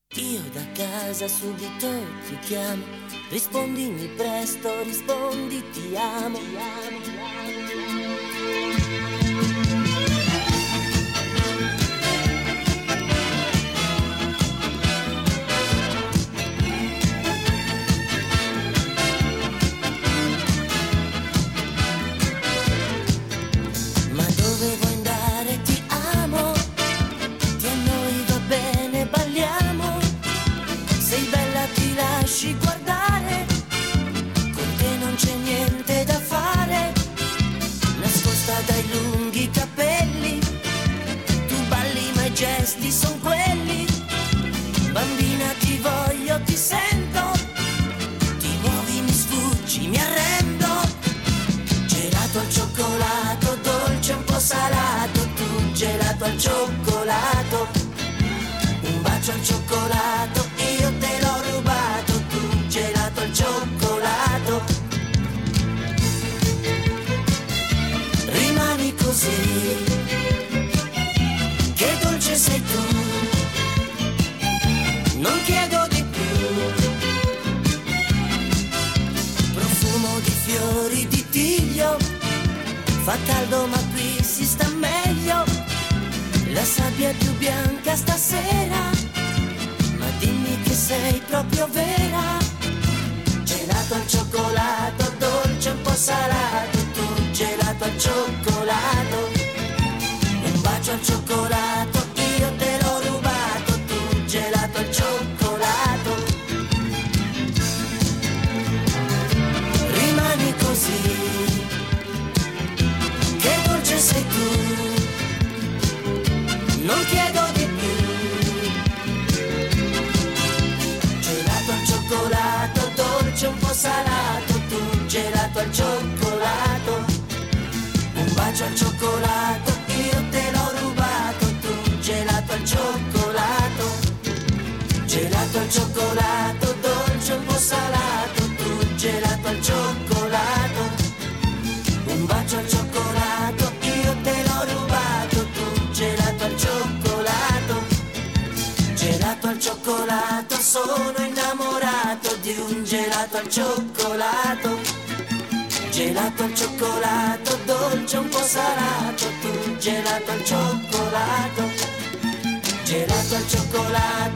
Io da casa subito ti chiamo, rispondimi presto, rispondi ti amo, ti amo, ti amo. Ma dove vuoi andare? Ti amo, ti a noi va bene, balliamo. Sei bella, ti lasci guardare, con te non c'è niente da fare. Nascosta dai lunghi capelli, tu balli ma i gesti son quelli. Bambina ti voglio, ti sento, ti muovi, mi sfuggi, mi arrendo. Gelato al cioccolato, dolce un po' salato, tu gelato al cioccolato. Un bacio al cioccolato, io te l'ho rubato, tu gelato al cioccolato. Rimani così, che dolce sei tu, non chiedo di più. Profumo di fiori di tiglio, fa caldo ma qui si sta meglio. La sabbia è più bianca stasera, ma dimmi che sei proprio vera. Gelato al cioccolato, dolce un po' salato, tu gelato al cioccolato. Un bacio al cioccolato, io te l'ho rubato, tu gelato al cioccolato. Rimani così, che dolce sei tu, non chiedo di più. Gelato al cioccolato, dolce un po' salato, tu gelato al cioccolato. Un bacio al cioccolato, io te l'ho rubato, tu gelato al cioccolato. Gelato al cioccolato, dolce un po' salato, tu gelato al cioccolato. Un bacio al cioccolato, io te l'ho rubato, tu gelato al cioccolato. Gelato al cioccolato, sono innamorato di un gelato al cioccolato. Gelato al cioccolato, dolce un po' salato, tu gelato al cioccolato. Gelato al cioccolato,